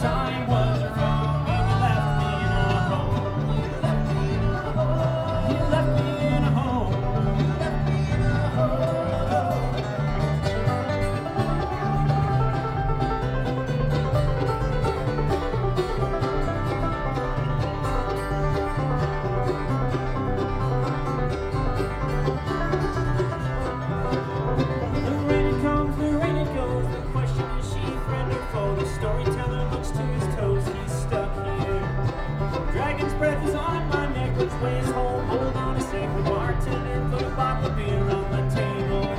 time was wrong and you left me in a hole. You left me in a hole. The rain it comes, the rain it goes. The question is she friend or foe? The storyteller looks to his toes. He's stuck here. Dragon's breath is on my neck. Which way is home? Hold on a sec. The bartender put a bottle of beer on the table.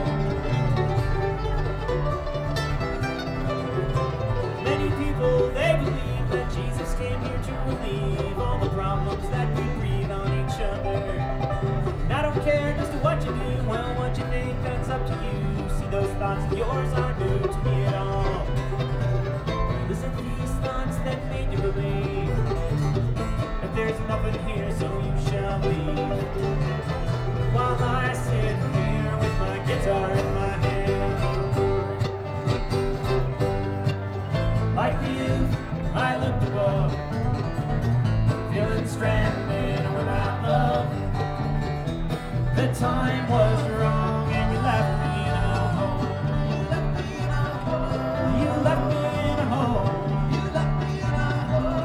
Many people, they believe that Jesus came here to relieve all the problems that we breathe on each other. And I don't care just what you do, well, what you think, that's up to you. See, those thoughts of yours aren't new to me at all. Listen to these thoughts that made you believe that there's nothing here, so you shall leave. While I sit here with my guitar in my hand. Like you, I looked above, feeling stranded without love. The time was wrong and you left me in a hole. You left me in a hole. You left me in a hole.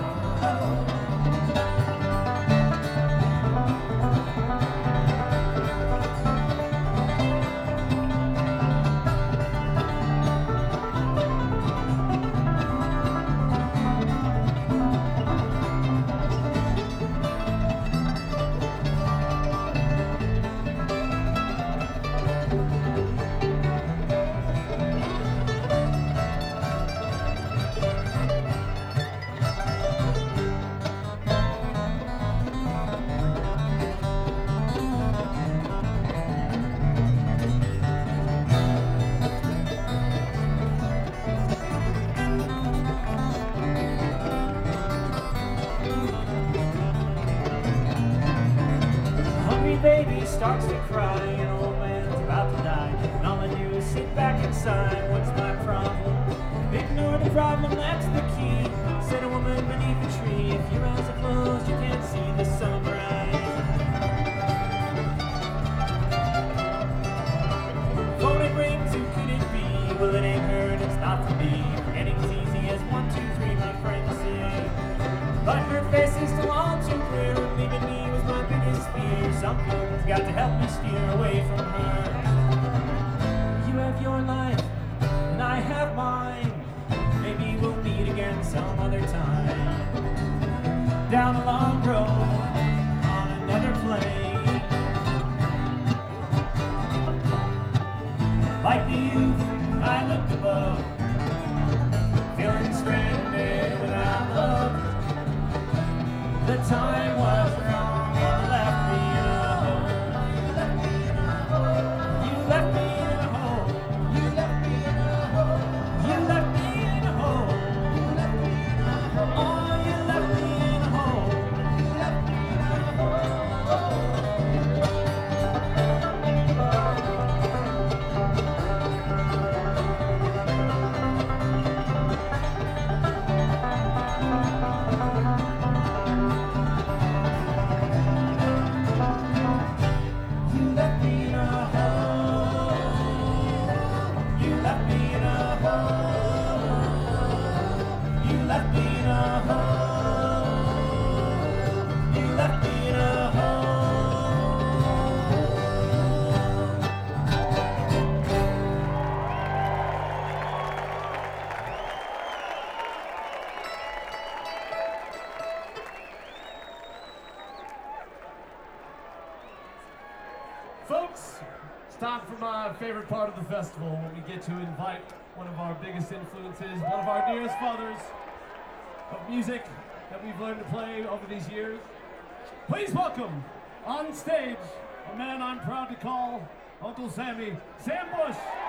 Baby starts to cry, an old man's about to die, and all I do is sit back and sigh. What's my problem? Ignore the problem, that's the key. Said a woman beneath a tree. If your eyes are closed, you can't see the sunrise. Phone it rings, who could it be? Well, it ain't her, and it's not for me. Forgetting's easy as 1, 2, 3, my friend said. But her face is still all too clear, and leaving me was my biggest fear. Something's got to help me steer away from her. You have your life, and I have mine. Maybe we'll meet again some other time. Down a long road, on another plane. Like the youth, I looked above, feeling stranded without love. The time was wrong and you left me in a hole. You left me in a hole. You left me in a hole. You left me in a hole. You left me in a hole. Oh, you left me in a hole. You left me in a hole. Folks, it's time for my favorite part of the festival, when we get to invite one of our biggest influences, one of our dearest fathers of music that we've learned to play over these years. Please welcome on stage a man I'm proud to call Uncle Sammy, Sam Bush.